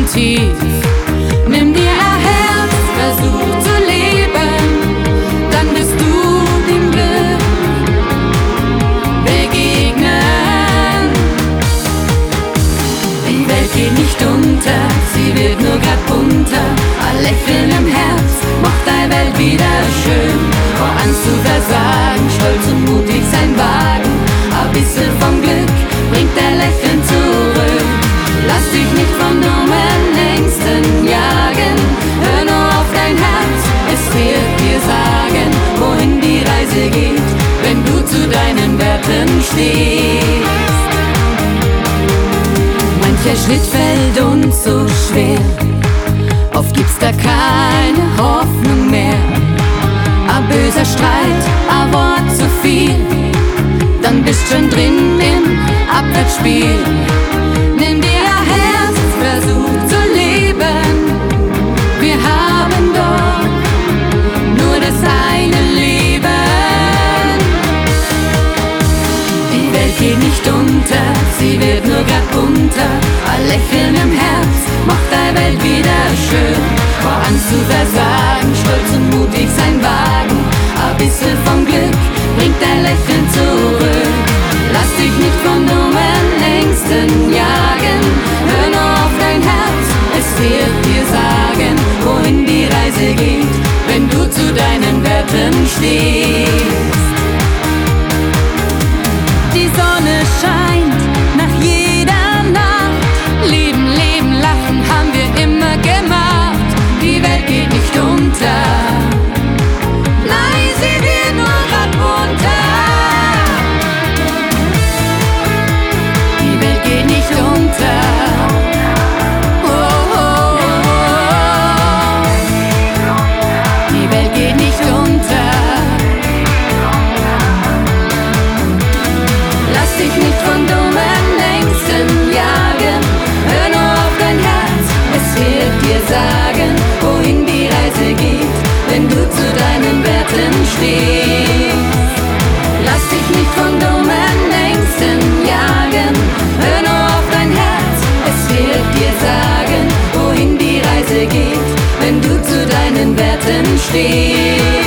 und tief. Nimm dir ein Herz, versuch zu leben, dann wirst du dem Glück begegnen. Die Welt geht nicht unter, sie wird nur grad bunter. Ein Lächeln im Herz macht deine Welt wieder schön. Vor Angst zu versagen, stolz und mutig sein wagen. Ein bisschen vom Glück bringt der Lächeln zurück. Lass dich nicht von dummen Ängsten jagen. Hör nur auf dein Herz, es wird dir sagen, wohin die Reise geht, wenn du zu deinen Werten stehst. Mancher Schritt fällt uns so schwer, oft gibt's da keine Hoffnung mehr. Ein böser Streit, ein Wort zu viel, dann bist schon drin im Abwärtsspiel. Nimm dir ein Herz, versuch zu leben. Wir haben doch nur das eine Leben. Die Welt geht nicht unter, sie wird nur grad bunter. Ein Lächeln im Herz macht deine Welt wieder schön. Vor Angst zu versagen, stolz und mutig sein wagen. Ein bisschen vom Glück bringt dein Lächeln zurück. Lass dich nicht von dummen Ängsten jagen. Hör nur auf dein Herz, es wird dir sagen, wohin die Reise geht, wenn du zu deinen Werten stehst. Die Sonne scheint nach jeder Nacht. Leben, leben, lachen haben wir immer gemacht. Die Welt geht nicht unter, nein, sie wird nur grad bunter. Die Welt geht nicht unter. Oh, oh, oh. Die Welt geht nicht unter. Lass dich nicht von dummen Ängsten jagen. Hör nur auf dein Herz, es wird dir sagen, wohin die Reise geht, wenn du zu deinen Werten stehst. Lass dich nicht von dummen Ängsten jagen. Hör nur auf dein Herz, es wird dir sagen, wohin die Reise geht, wenn du zu deinen Werten stehst.